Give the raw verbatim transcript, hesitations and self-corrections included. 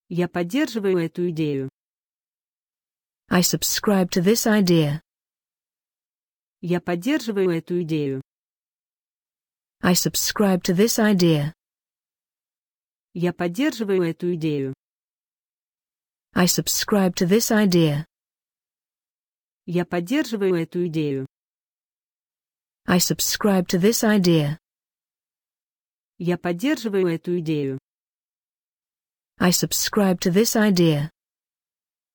Я поддерживаю эту идею. I subscribe to this idea. Я поддерживаю эту идею. I subscribe to this idea. Я поддерживаю эту идею. I subscribe to this idea. Я поддерживаю эту идею. I subscribe to this idea. Я поддерживаю эту идею. I subscribe to this idea.